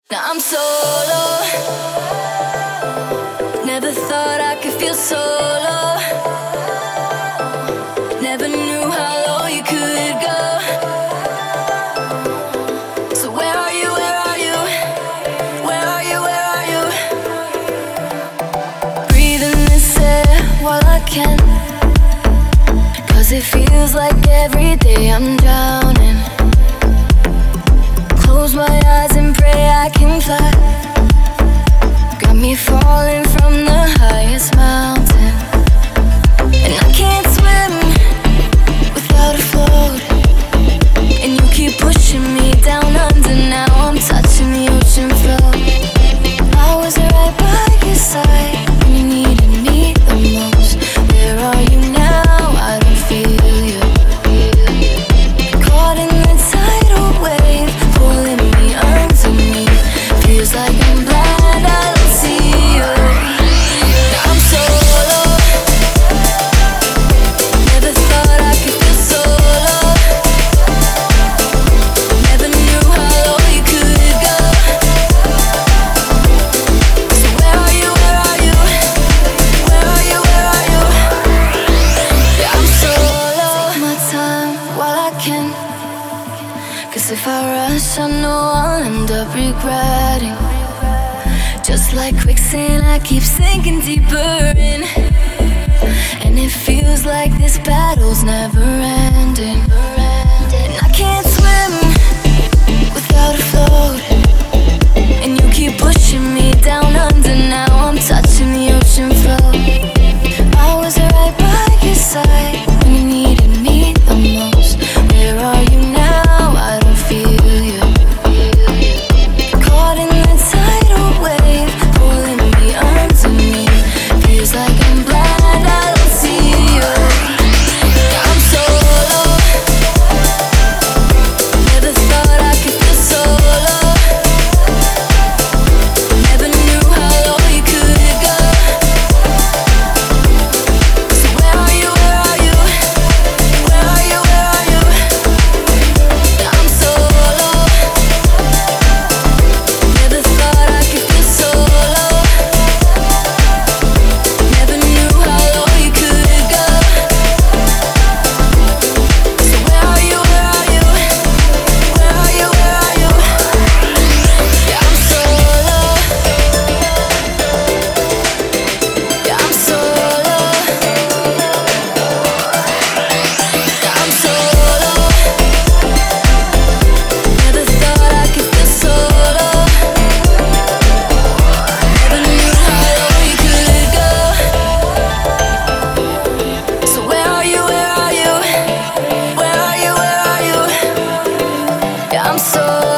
Now I'm solo. Never thought I could feel solo. Never knew how low you could go. So where are you, where are you? Where are you, where are you? Breathing this air while I can, 'cause it feels like every day I'm drowning. Close my eyes and pray I can fly. Got me falling from the highest mountain, and I can't swim without a float. And you keep pushing me down under. Now I'm touching the ocean floor. I was right by your side when you needed me the most. Where are you now? I don't feel you. Caught in the tidal wave, pulling me underneath. Feels like I'm blind, I don't see you. Now I'm solo. Never thought I could feel solo. Never knew how low you could go. So where are you, where are you? Where are you, where are you? Yeah, I'm solo. Take my time while I can, 'cause if I rush, I know I'll end up regretting. Just like quicksand, I keep sinking deeper in, and it feels like this battle's never ending. And I can't swim without a float, and you keep pushing me down under. Now I'm touching the ocean floor. I was right by your side when you needed me the most. Where are you now? I don't feel you. Caught in the tidal wave, pulling me underneath. Feels like I'm blind, I don't see you. I'm solo. Never thought I could feel solo. Never knew how low you could go. So where are you, where are you? Where are you, where are you? I'm solo. Never thought I could feel solo. Never knew how low you could go. So where are you, where are you? Where are you, where are you? Yeah, I'm solo. Yeah, I'm solo. Yeah, I'm solo. Never thought I could feel solo. Never knew how low you could go. So where are you, where are you? Where are you, where are you? Yeah, I'm solo.